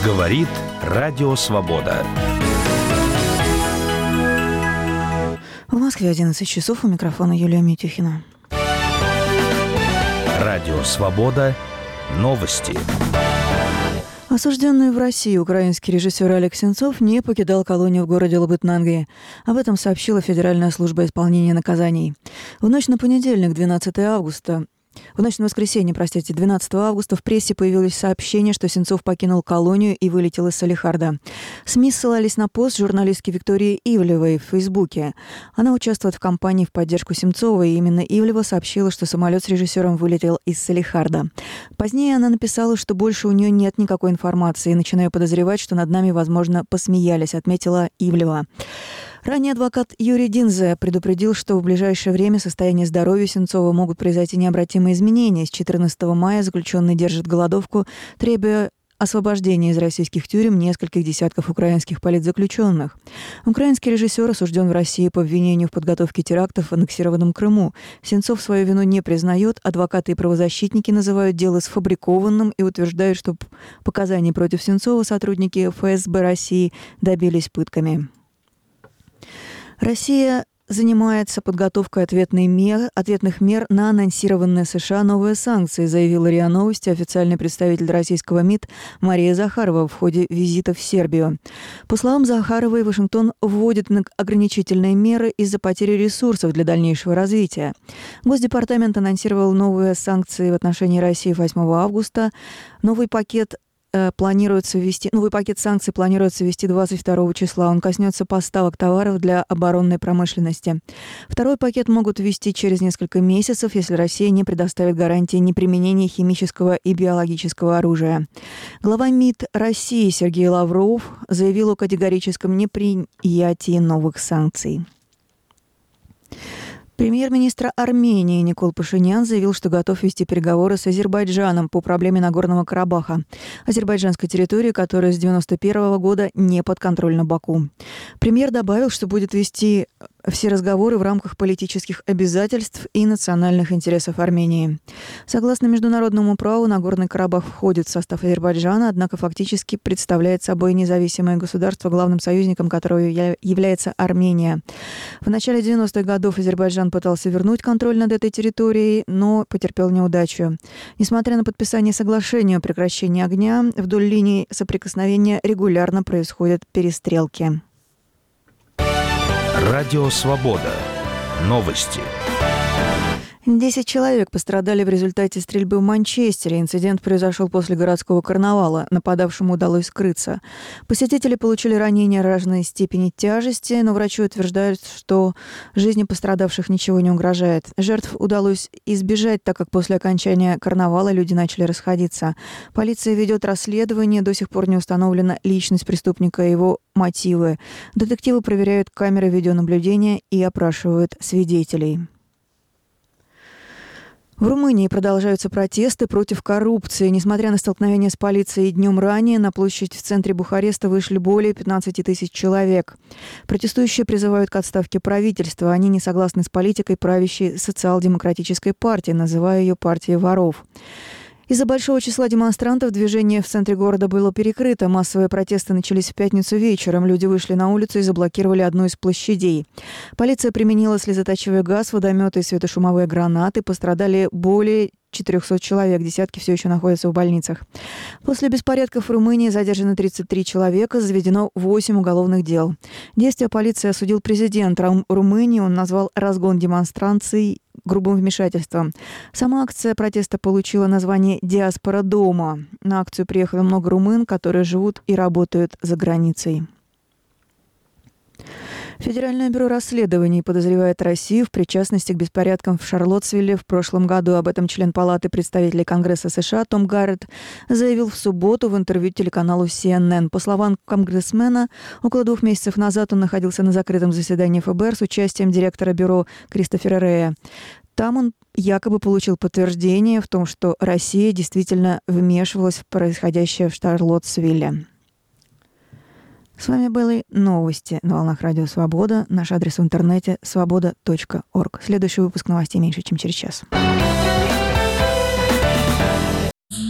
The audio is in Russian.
Говорит Радио Свобода. В Москве 11 часов, у микрофона Юлия Митюхина. Радио Свобода. Новости. Осужденный в России украинский режиссер Олег Сенцов не покидал колонию в городе Лабытнанги. Об этом сообщила Федеральная служба исполнения наказаний. В ночь на понедельник, 12 августа, в ночь на воскресенье, 12 августа, в прессе появилось сообщение, что Сенцов покинул колонию и вылетел из Салехарда. СМИ ссылались на пост журналистки Виктории Ивлевой в Фейсбуке. Она участвует в кампании в поддержку Сенцова, и именно Ивлева сообщила, что самолет с режиссером вылетел из Салехарда. Позднее она написала, что больше у нее нет никакой информации, и начинаю подозревать, что над нами, возможно, посмеялись, отметила Ивлева. Ранее адвокат Юрий Динзе предупредил, что в ближайшее время состояние здоровья Сенцова могут произойти необратимые изменения. С 14 мая заключенный держит голодовку, требуя освобождения из российских тюрем нескольких десятков украинских политзаключенных. Украинский режиссер осужден в России по обвинению в подготовке терактов в аннексированном Крыму. Сенцов свою вину не признает, адвокаты и правозащитники называют дело сфабрикованным и утверждают, что показаний против Сенцова сотрудники ФСБ России добились пытками. Россия занимается подготовкой ответных мер на анонсированные США новые санкции, заявила РИА Новости официальный представитель российского МИД Мария Захарова в ходе визита в Сербию. По словам Захаровой, Вашингтон вводит ограничительные меры из-за потери ресурсов для дальнейшего развития. Госдепартамент анонсировал новые санкции в отношении России 8 августа. Новый пакет санкций планируется ввести 22 числа. Он коснется поставок товаров для оборонной промышленности. Второй пакет могут ввести через несколько месяцев, если Россия не предоставит гарантии неприменения химического и биологического оружия. Глава МИД России Сергей Лавров заявил о категорическом неприятии новых санкций. Премьер-министр Армении Никол Пашинян заявил, что готов вести переговоры с Азербайджаном по проблеме Нагорного Карабаха, азербайджанской территории, которая с 1991 года не подконтрольна Баку. Премьер добавил, что будет вести все разговоры в рамках политических обязательств и национальных интересов Армении. Согласно международному праву, Нагорный Карабах входит в состав Азербайджана, однако фактически представляет собой независимое государство, главным союзником которого является Армения. В начале 90-х годов Азербайджан пытался вернуть контроль над этой территорией, но потерпел неудачу. Несмотря на подписание соглашения о прекращении огня, вдоль линии соприкосновения регулярно происходят перестрелки. Радио Свобода. Новости. 10 человек пострадали в результате стрельбы в Манчестере. Инцидент произошел после городского карнавала. Нападавшему удалось скрыться. Посетители получили ранения разной степени тяжести, но врачи утверждают, что жизни пострадавших ничего не угрожает. Жертв удалось избежать, так как после окончания карнавала люди начали расходиться. Полиция ведет расследование. До сих пор не установлена личность преступника и его мотивы. Детективы проверяют камеры видеонаблюдения и опрашивают свидетелей. В Румынии продолжаются протесты против коррупции. Несмотря на столкновение с полицией днем ранее, на площадь в центре Бухареста вышли более 15 тысяч человек. Протестующие призывают к отставке правительства. Они не согласны с политикой правящей социал-демократической партии, называя ее партией воров. Из-за большого числа демонстрантов движение в центре города было перекрыто. Массовые протесты начались в пятницу вечером. Люди вышли на улицу и заблокировали одну из площадей. Полиция применила слезоточивый газ, водометы и светошумовые гранаты. Пострадали более 400 человек, десятки все еще находятся в больницах. После беспорядков в Румынии задержаны 33 человека, заведено 8 уголовных дел. Действия полиции осудил президент Румынии. Он назвал разгон демонстраций грубым вмешательством. Сама акция протеста получила название «Диаспора дома». На акцию приехало много румын, которые живут и работают за границей. Федеральное бюро расследований подозревает Россию в причастности к беспорядкам в Шарлоттсвилле в прошлом году. Об этом член Палаты представителей Конгресса США Том Гарретт заявил в субботу в интервью телеканалу CNN. По словам конгрессмена, около 2 месяцев назад он находился на закрытом заседании ФБР с участием директора бюро Кристофера Рэя. Там он якобы получил подтверждение в том, что Россия действительно вмешивалась в происходящее в Шарлоттсвилле. С вами были новости на волнах Радио Свобода. Наш адрес в интернете свобода.орг. Следующий выпуск новостей меньше, чем через час.